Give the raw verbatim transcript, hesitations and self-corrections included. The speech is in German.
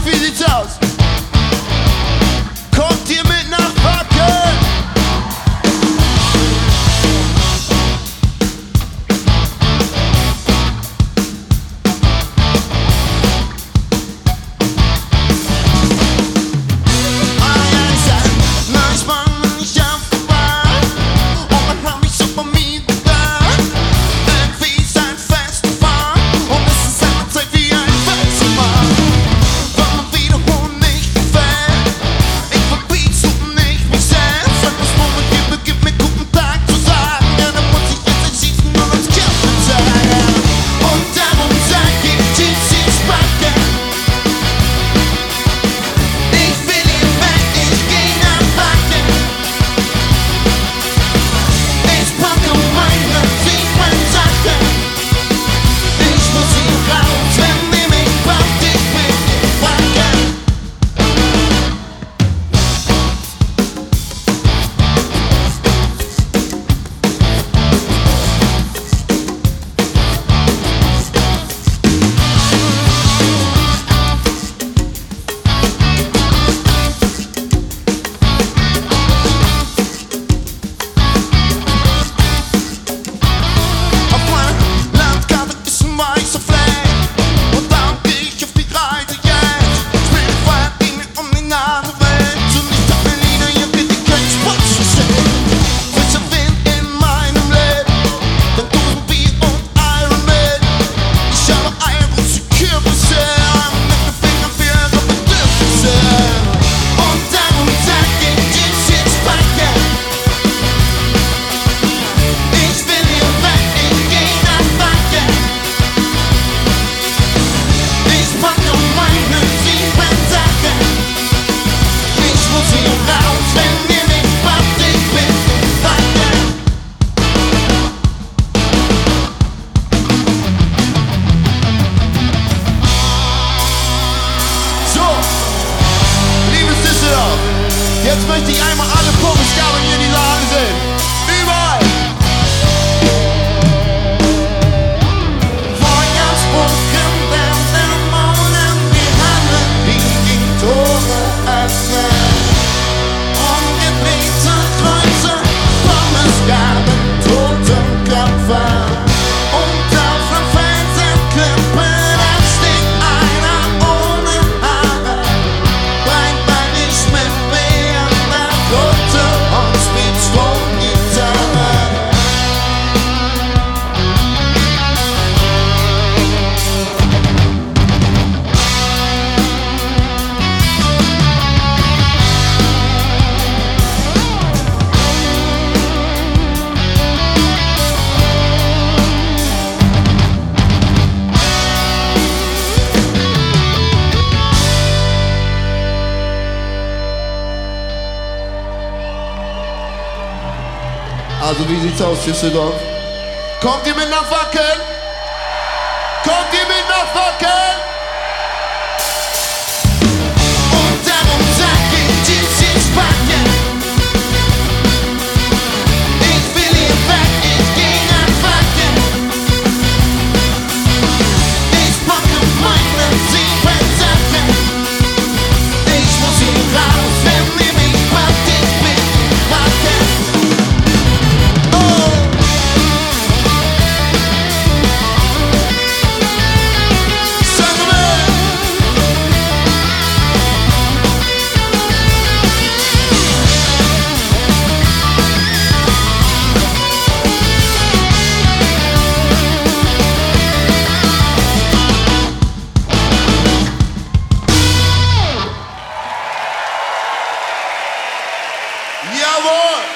wie sieht's aus? Kommt ihr mit nach Wacken? Jetzt möchte ich einmal alle Pommesgaben hier in die Lage sehen. Überall! Feuerspucken werden Dämonen, die Halle, die die Tore öffnen. Umgedrehte Kreuze, Pommesgaben, Totenköpfe. Und auf dem Felsenklippe, da steht einer ohne Haare. Breitbeinig mit Rote und spielt Stromgitarre. Also wie sieht's aus, Düsseldorf? Kommt ihr mit nach Wacken? Kommt ihr mit nach Wacken? Und darum sag ich, jetzt jetzt packen. Ich will hier weg, ich geh nach Wacken. Ich packe meine sieben Sachen. Ich muss hier raus, wenn ihr mich packt, ich bin Wacken. Jawohl!